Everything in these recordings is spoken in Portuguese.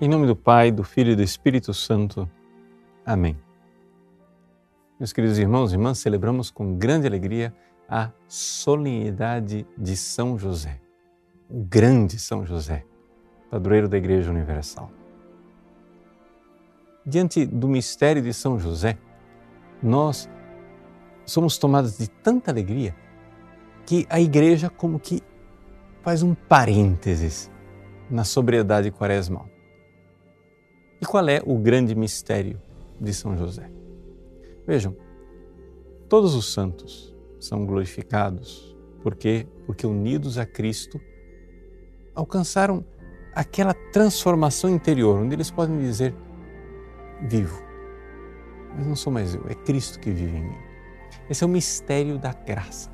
Em nome do Pai, do Filho e do Espírito Santo. Amém. Meus queridos irmãos e irmãs, celebramos com grande alegria a solenidade de São José, o grande São José, padroeiro da Igreja Universal. Diante do mistério de São José, nós somos tomados de tanta alegria que a Igreja como que faz um parênteses na sobriedade quaresmal. E qual é o grande mistério de São José? Vejam, todos os santos são glorificados porque unidos a Cristo alcançaram aquela transformação interior onde eles podem dizer: vivo, mas não sou mais eu, é Cristo que vive em mim. Esse é o mistério da graça.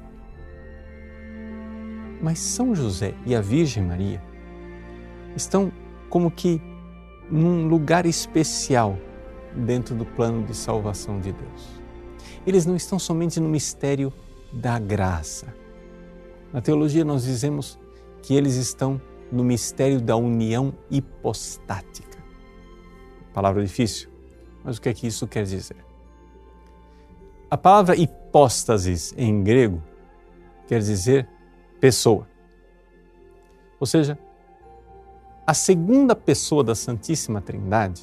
Mas São José e a Virgem Maria estão como que num lugar especial dentro do plano de salvação de Deus. Eles não estão somente no mistério da graça. Na teologia nós dizemos que eles estão no mistério da união hipostática. Palavra difícil, mas o que é que isso quer dizer? A palavra hipóstasis em grego quer dizer pessoa. Ou seja, a segunda pessoa da Santíssima Trindade,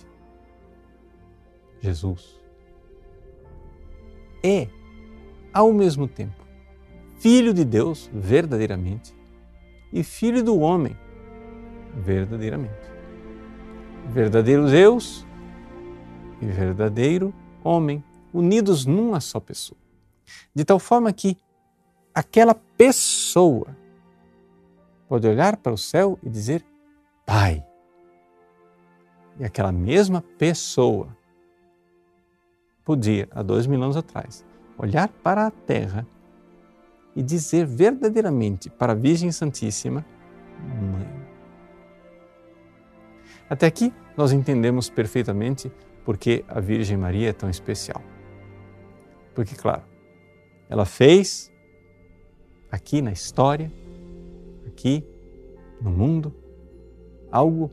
Jesus, é, ao mesmo tempo, Filho de Deus, verdadeiramente, e Filho do homem, verdadeiramente. Verdadeiro Deus e verdadeiro homem, unidos numa só pessoa. De tal forma que aquela pessoa pode olhar para o céu e dizer: Pai. E aquela mesma pessoa podia, há 2000 anos atrás, olhar para a terra e dizer verdadeiramente para a Virgem Santíssima: Mãe. Até aqui nós entendemos perfeitamente por que a Virgem Maria é tão especial. Porque, claro, ela fez aqui na história, aqui no mundo, algo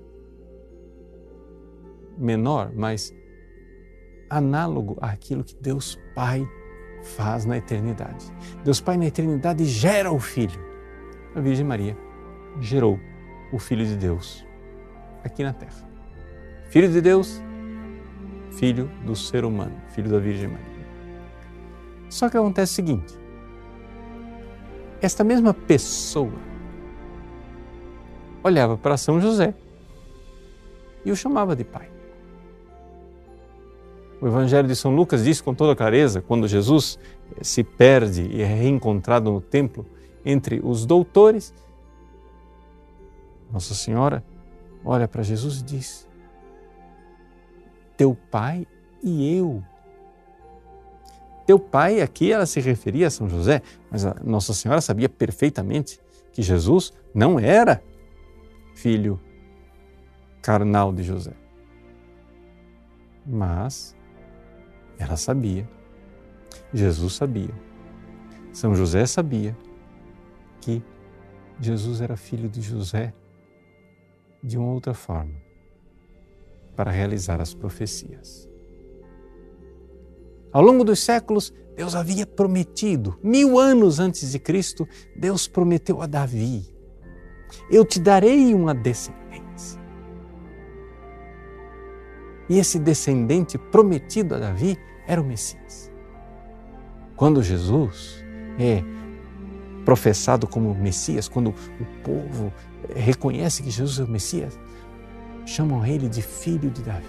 menor, mas análogo àquilo que Deus Pai faz na eternidade. Deus Pai na eternidade gera o Filho. A Virgem Maria gerou o Filho de Deus aqui na Terra. Filho de Deus, Filho do ser humano, Filho da Virgem Maria. Só que acontece o seguinte: esta mesma pessoa olhava para São José e o chamava de pai. O Evangelho de São Lucas diz com toda clareza, quando Jesus se perde e é reencontrado no templo entre os doutores, Nossa Senhora olha para Jesus e diz: teu pai e eu. Teu pai, aqui ela se referia a São José, mas a Nossa Senhora sabia perfeitamente que Jesus não era filho carnal de José. Mas ela sabia, Jesus sabia, São José sabia que Jesus era filho de José de uma outra forma, para realizar as profecias. Ao longo dos séculos, Deus havia prometido, 1000 anos antes de Cristo, Deus prometeu a Davi: eu te darei uma descendência. E esse descendente prometido a Davi era o Messias. Quando Jesus é professado como Messias, quando o povo reconhece que Jesus é o Messias, chamam ele de filho de Davi.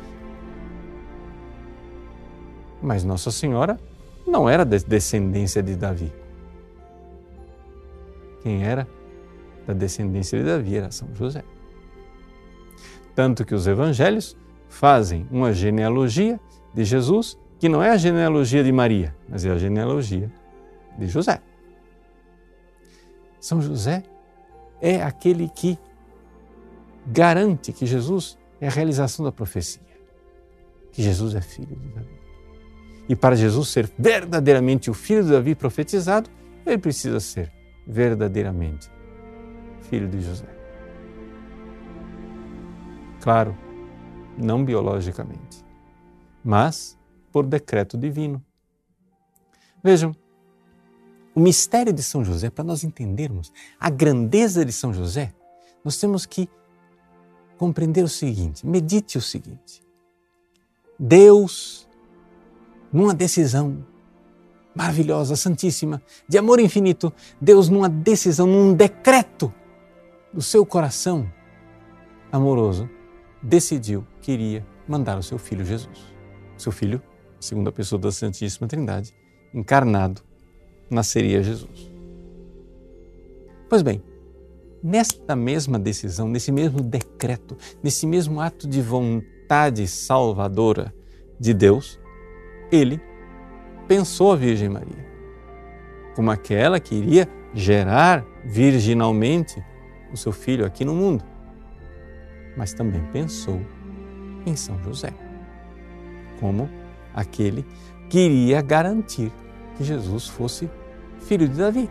Mas Nossa Senhora não era da descendência de Davi. Quem era da descendência de Davi era São José. Tanto que os evangelhos fazem uma genealogia de Jesus que não é a genealogia de Maria, mas é a genealogia de José. São José é aquele que garante que Jesus é a realização da profecia, que Jesus é filho de Davi. E para Jesus ser verdadeiramente o filho de Davi profetizado, ele precisa ser verdadeiramente filho de José. Claro não biologicamente, mas por decreto divino. Vejam, o mistério de São José, para nós entendermos a grandeza de São José, nós temos que compreender o seguinte, medite o seguinte. Deus, numa decisão maravilhosa, santíssima, de amor infinito, Deus numa decisão, num decreto do seu coração amoroso, decidiu que iria mandar o seu Filho Jesus. Seu Filho, segunda pessoa da Santíssima Trindade, encarnado, nasceria Jesus. Pois bem, nesta mesma decisão, nesse mesmo decreto, nesse mesmo ato de vontade salvadora de Deus, ele pensou a Virgem Maria como aquela que iria gerar virginalmente o seu filho aqui no mundo, mas também pensou em São José como aquele que iria garantir que Jesus fosse filho de Davi.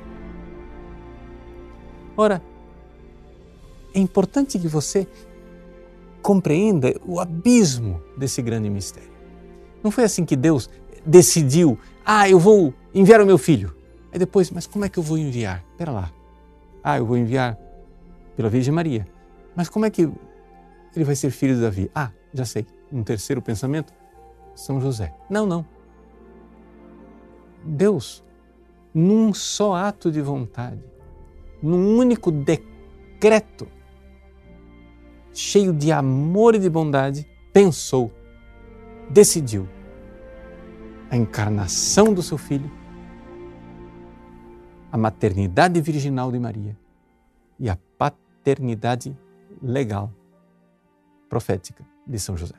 Ora, é importante que você compreenda o abismo desse grande mistério. Não foi assim que Deus decidiu, eu vou enviar o meu filho. Aí depois, mas como é que eu vou enviar? Espera lá. Eu vou enviar pela Virgem Maria. Mas como é que ele vai ser filho de Davi? Já sei. Um terceiro pensamento, São José. Não. Deus, num só ato de vontade, num único decreto, cheio de amor e de bondade, pensou, decidiu a encarnação do seu Filho, a maternidade virginal de Maria e a paternidade legal, profética de São José.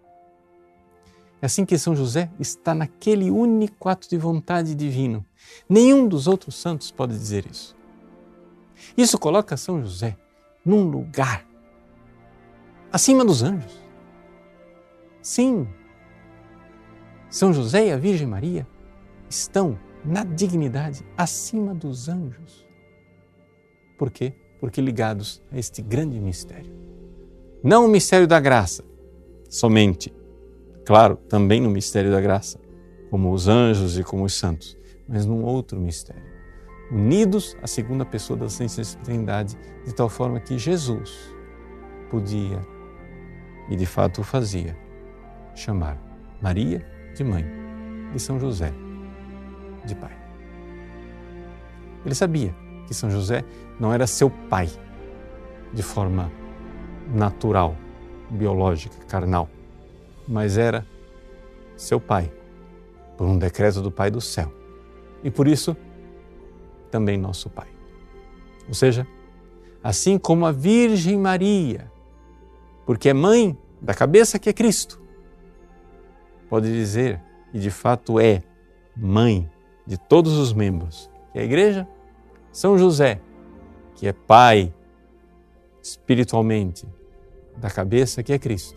É assim que São José está naquele único ato de vontade divino. Nenhum dos outros santos pode dizer isso. Isso coloca São José num lugar acima dos anjos. Sim, São José e a Virgem Maria estão na dignidade acima dos anjos. Por quê? Porque ligados a este grande mistério. Não o mistério da graça, somente. Claro, também no mistério da graça, como os anjos e como os santos, mas num outro mistério. Unidos à segunda pessoa da Santíssima Trindade, de tal forma que Jesus podia, e de fato o fazia, chamar Maria de mãe e São José de pai. Ele sabia que São José não era seu pai de forma natural, biológica, carnal, mas era seu pai por um decreto do Pai do céu e por isso também nosso pai. Ou seja, assim como a Virgem Maria, porque é mãe da cabeça que é Cristo, pode dizer, e de fato é mãe de todos os membros, que é a Igreja, São José, que é pai espiritualmente da cabeça que é Cristo,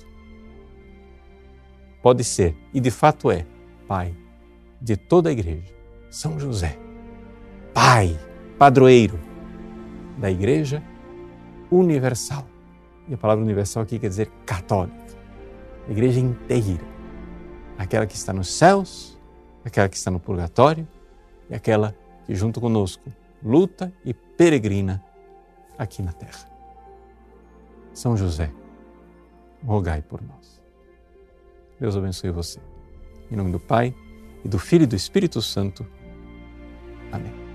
pode ser, e de fato é, pai de toda a Igreja, São José, pai, padroeiro da Igreja universal. E a palavra universal aqui quer dizer católica, a Igreja inteira, aquela que está nos céus, aquela que está no purgatório e aquela que junto conosco luta e peregrina aqui na terra. São José, rogai por nós. Deus abençoe você. Em nome do Pai, e do Filho e do Espírito Santo. Amém.